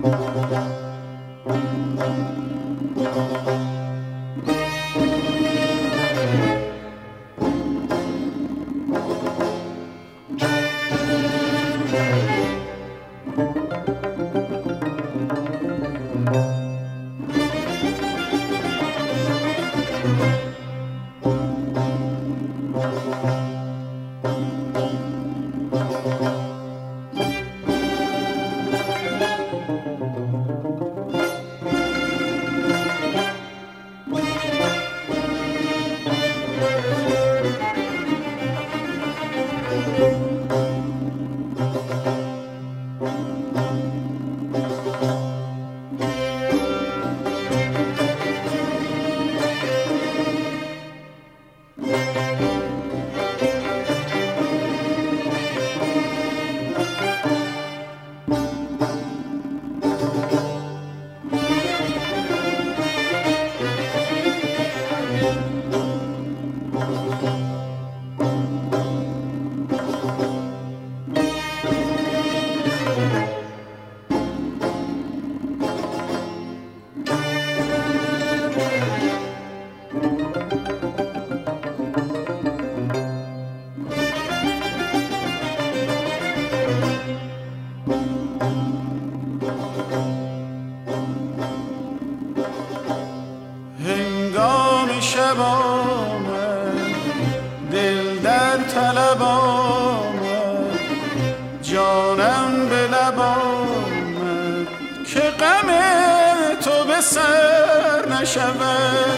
شب آمد دل در طلب آمد جانم به لب آمد که غم تو به سر نشود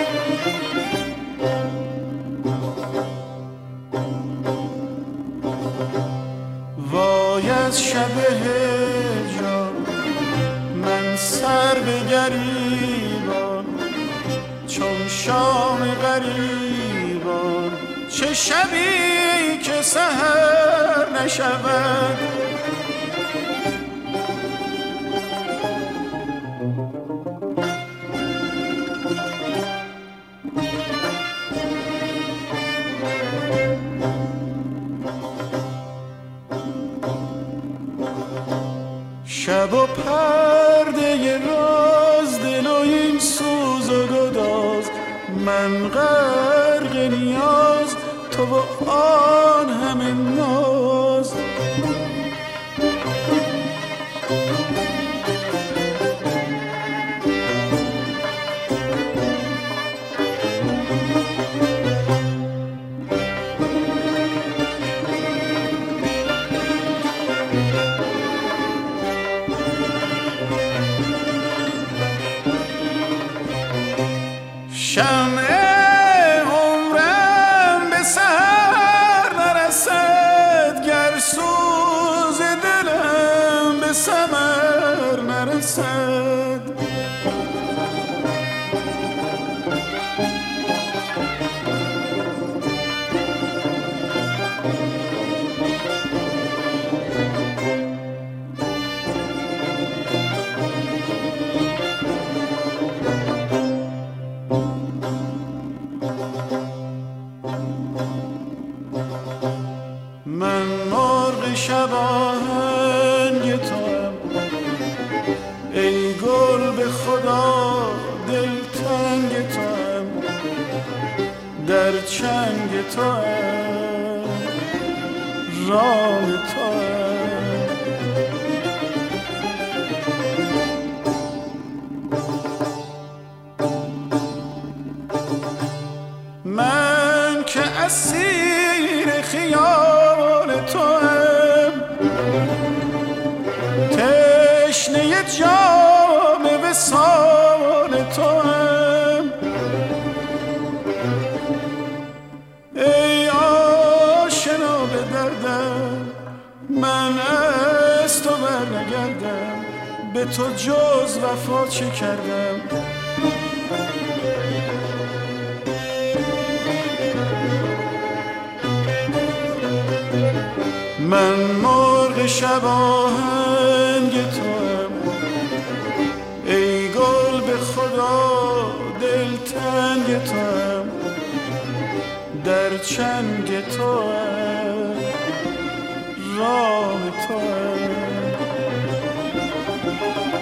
وای از شب هجران من سر به گریبان چون شام غریبان چه شبی که سحر نشود شب و پرده راز دل و این سوز و گداز من غرق نیاز تو و آن همه ناز شمع عمرم به سحر نرسد گر سوز دلم به ثمر نرسد من مرغ شب آهنگ توام ای گل به خدا دلتنگ توام در چنگ توام راه توام من که اسیر خیال توام تشنه جام وصال توام ای آشنا به دردم من از تو برنگردم به تو جز وفا چه کردم من مرغ شب آهنگ توام ای گل به خدا دلتنگ توام در چنگ توام راه توام